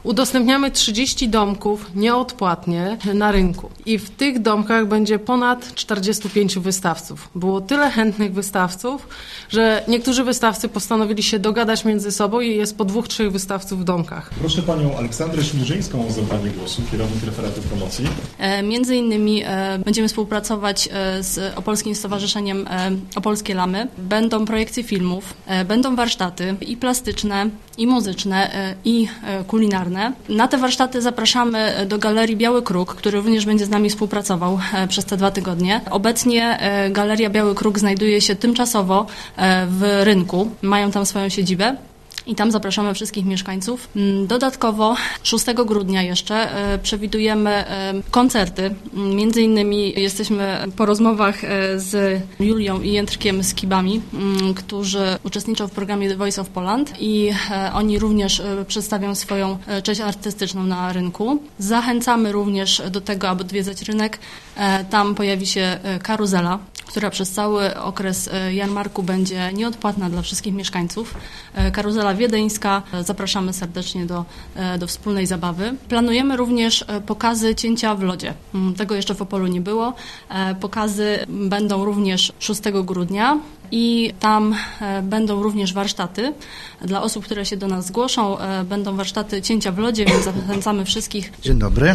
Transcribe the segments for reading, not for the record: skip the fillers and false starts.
Udostępniamy 30 domków nieodpłatnie na rynku i w tych domkach będzie ponad 45 wystawców. Było tyle chętnych wystawców, że niektórzy wystawcy postanowili się dogadać między sobą i jest po 2-3 wystawców w domkach. Proszę panią Aleksandrę Śmierzyńską o zabranie głosu, kierownik referatu promocji. Między innymi będziemy współpracować z Opolskim Stowarzyszeniem Opolskie Lamy. Będą projekcje filmów, będą warsztaty i plastyczne, i muzyczne, i kulinarne. Na te warsztaty zapraszamy do Galerii Biały Kruk, który również będzie z nami współpracował przez te 2 tygodnie. Obecnie Galeria Biały Kruk znajduje się tymczasowo w rynku. Mają tam swoją siedzibę. I tam zapraszamy wszystkich mieszkańców. Dodatkowo 6 grudnia jeszcze przewidujemy koncerty. Między innymi jesteśmy po rozmowach z Julią i Jędrkiem Skibami, którzy uczestniczą w programie The Voice of Poland i oni również przedstawią swoją część artystyczną na rynku. Zachęcamy również do tego, aby odwiedzać rynek. Tam pojawi się karuzela, która przez cały okres jarmarku będzie nieodpłatna dla wszystkich mieszkańców. Karuzela wiedeńska. Zapraszamy serdecznie do wspólnej zabawy. Planujemy również pokazy cięcia w lodzie. Tego jeszcze w Opolu nie było. Pokazy będą również 6 grudnia i tam będą również warsztaty. Dla osób, które się do nas zgłoszą, będą warsztaty cięcia w lodzie, więc zachęcamy wszystkich. Dzień dobry.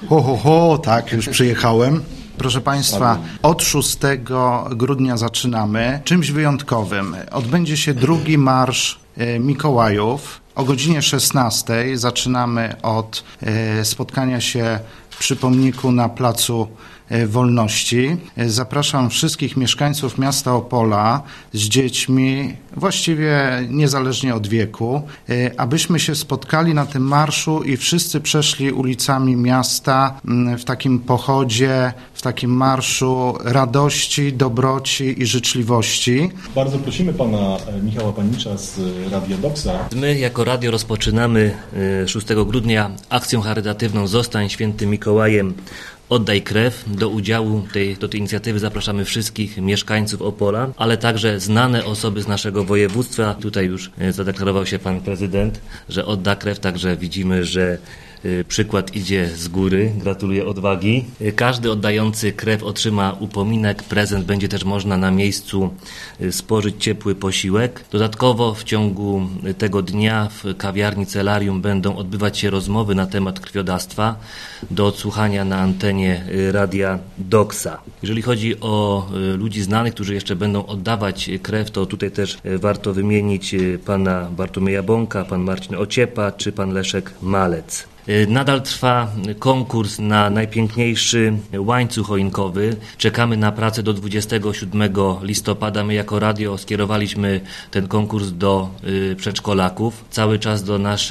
Tak, już przyjechałem. Proszę Państwa, od 6 grudnia zaczynamy. Czymś wyjątkowym. Odbędzie się drugi marsz Mikołajów. O godzinie 16 zaczynamy od spotkania się przy pomniku na Placu Wolności. Zapraszam wszystkich mieszkańców miasta Opola z dziećmi, właściwie niezależnie od wieku, abyśmy się spotkali na tym marszu i wszyscy przeszli ulicami miasta w takim pochodzie, w takim marszu radości, dobroci i życzliwości. Bardzo prosimy pana Michała Panicza z Radia Doksa. My jako radio rozpoczynamy 6 grudnia akcją charytatywną Zostań Świętym Mikołajem. Oddaj krew. Do udziału do tej inicjatywy zapraszamy wszystkich mieszkańców Opola, ale także znane osoby z naszego województwa. Tutaj już zadeklarował się pan prezydent, że odda krew, także widzimy, że przykład idzie z góry. Gratuluję odwagi. Każdy oddający krew otrzyma upominek, prezent. Będzie też można na miejscu spożyć ciepły posiłek. Dodatkowo w ciągu tego dnia w kawiarni Celarium będą odbywać się rozmowy na temat krwiodawstwa do odsłuchania na antenie Radia Doksa. Jeżeli chodzi o ludzi znanych, którzy jeszcze będą oddawać krew, to tutaj też warto wymienić pana Bartłomieja Bąka, pan Marcin Ociepa czy pan Leszek Malec. Nadal trwa konkurs na najpiękniejszy łańcuch choinkowy. Czekamy na pracę do 27 listopada. My jako radio skierowaliśmy ten konkurs do przedszkolaków. Cały czas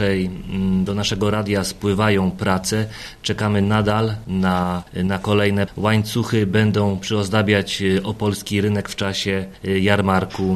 do naszego radia spływają prace. Czekamy nadal na kolejne łańcuchy. Będą przyozdabiać opolski rynek w czasie jarmarku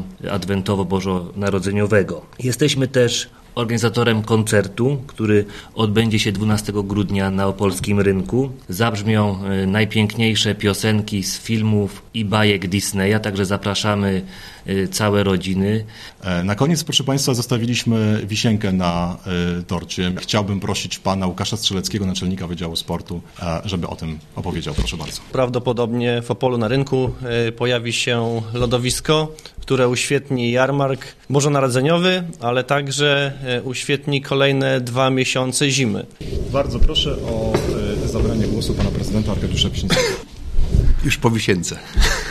adwentowo-bożonarodzeniowego. Jesteśmy też organizatorem koncertu, który odbędzie się 12 grudnia na opolskim rynku. Zabrzmią najpiękniejsze piosenki z filmów i bajek Disneya, także zapraszamy całe rodziny. Na koniec, proszę Państwa, zostawiliśmy wisienkę na torcie. Chciałbym prosić pana Łukasza Strzeleckiego, naczelnika Wydziału Sportu, żeby o tym opowiedział. Proszę bardzo. Prawdopodobnie w Opolu na rynku pojawi się lodowisko, które uświetni jarmark bożonarodzeniowy, ale także uświetni kolejne 2 miesiące zimy. Bardzo proszę o zabranie głosu pana prezydenta Arkadiusza Wiśniewskiego. Już po wisience.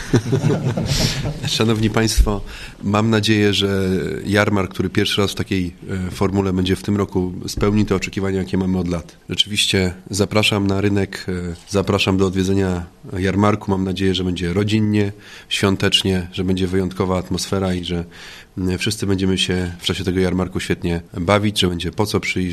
Szanowni Państwo, mam nadzieję, że jarmark, który pierwszy raz w takiej formule będzie w tym roku, spełni te oczekiwania, jakie mamy od lat. Rzeczywiście zapraszam na rynek, zapraszam do odwiedzenia jarmarku. Mam nadzieję, że będzie rodzinnie, świątecznie, że będzie wyjątkowa atmosfera i że wszyscy będziemy się w czasie tego jarmarku świetnie bawić, że będzie po co przyjść,